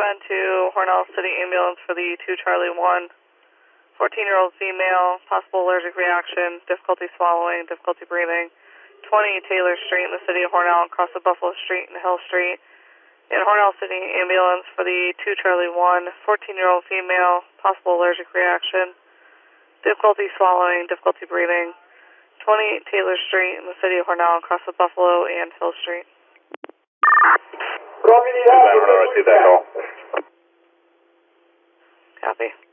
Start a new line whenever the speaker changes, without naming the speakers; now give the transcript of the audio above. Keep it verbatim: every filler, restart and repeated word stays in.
respond to Hornell City Ambulance for the two Charlie one. fourteen-year-old female, possible allergic reaction, difficulty swallowing, difficulty breathing. twenty Taylor Street in the city of Hornell, across the Buffalo Street and Hill Street. In Hornell City Ambulance for the two Charlie one. fourteen-year-old female, possible allergic reaction, difficulty swallowing, difficulty breathing. twenty Taylor Street in the city of Hornell, across the Buffalo and Hill Street.
Roger, you have to
Copy.